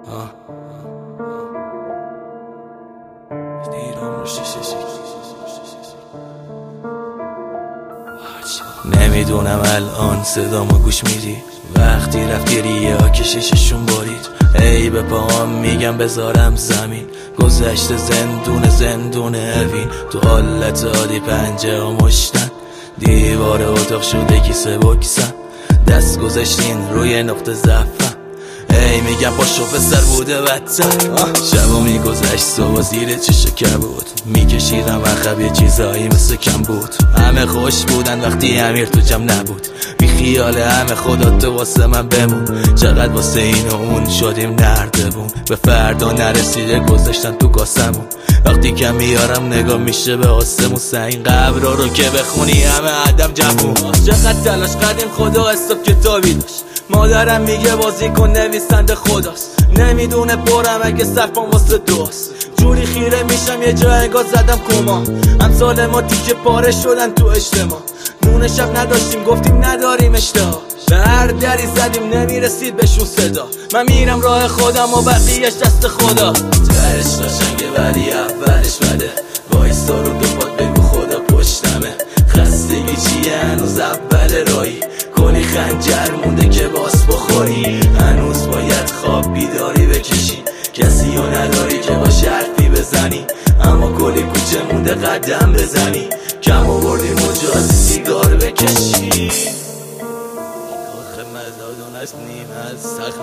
نمیدونم الان صدامو گوش میدی وقتی رفتی ریه کشششون بارید ای به پاهم میگم بذارم زمین گذشت زندون اوین تو حالت عادی پنجه و مشتن دیوار اتاق شده کیسه بکسم دست گذاشتین روی نقطه ضعفم ای میگم پاشو پسر بوده بدتر شبا میگذشت صبح زیر چشم کبود میکشیدم عقب یه چیزایی مثل کم بود همه خوش بودن وقتی امیر تو جمع نبود بی خیال همه خدا تو واسه من بمون چقدر واسه این و اون شدیم نردبون به فردا نرسیده گذاشتن تو گاسمون وقتی که میارم نگاه میشه به آسمون سنگ قبرا رو که بخونی همه عدم جمعون چقدر تلاش قدیم خدا حساب کتابی داشت مادرم میگه بازی کن نویسنده خداست نمیدونه برم اگه صفم واسه دوست جوری خیره میشم یه جا انگار زدم کما امثال ما تیکه پاره شدن تو اجتماع نون شب نداشتیم گفتیم نداریم اشتها به هر دری زدیم نمیرسید بهشون صدا من میرم راه خودم و بقیهش دست خدا ترش قشنگه ولی اولش بده وایستا رو دو پات بگو خدا پشتمه خستگی چیه هنوز اول رایی کلی خنجر مونده که باز بخوری هنوز باید خواب بیداری بکشی کسی رو نداری که با شرفی بزنی اما کلی کوچه مونده قدم بزنی کم آوردی مجازی سیگار بکشی آخه مزادون از نیم از سخت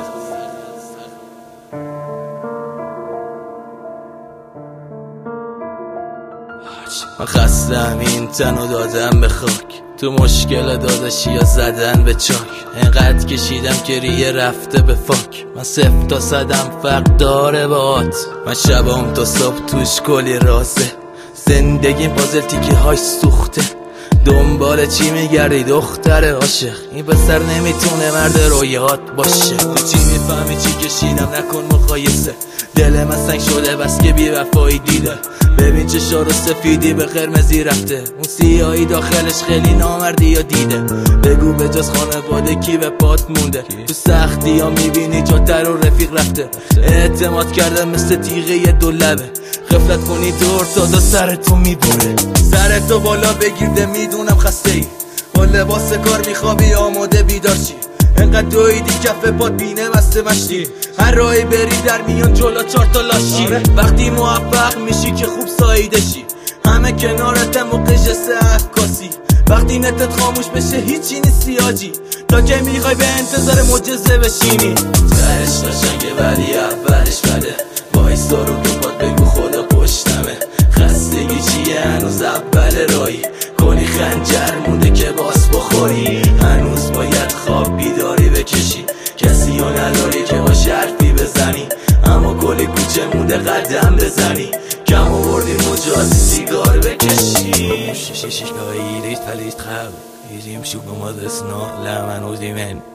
من خستم این تنو دادم به خاک تو مشکل داداشی یا زدن به چاک انقدر کشیدم که ریه رفته به فاک من 0 تا 100 فرق داره باهات من شبام تا صبح توش کلی رازه زندگیم پازل تیکه های سوخته دنبال چی میگردی دختر عاشق این پسر نمیتونه مرد رویات باشه تو چی میفهمی چی کشیدم نکن مقایسه دل من سنگ شده بس که بی وفایی دیده ببین چشا رو سفیدی به قرمزی رفته اون سیاهی داخلش خیلی نامردی یا دیده بگو به جز خانواده کی به پات مونده تو سختی ها میبینی جاتر و رفیق رفته اعتماد کرده مثل تیغه یه دو لبه غفلت کنی دور تا سرتو میدونه سرتو بالا بگیرده میدونم خسته ای با لباس کار میخوابی آماده بیدار چی انقدر دویدی کف پات بینه بسته مشتی هر راهی بری در میان جلو 4 تا لاشی وقتی موفق میشی که خوب سایده شی همه کنارتم و قشسته عکاسی وقتی نتت خاموش بشه هیچی نیستی آجی تا که میخوای به انتظار معجزه بشینی ترش قشنگه ولی اولش بده وایستا رو دو پات بگو خدا پشتمه خستگی چیه هنوز اول رایی کلی خنجر مونده که باز بخوری هنوز باید خواب بیداری بکشی کسی رو نداری که با شرفی بزنی اما کلی کوچه مونده قدم بزنی کم آوردی مجازی سیگار بکشی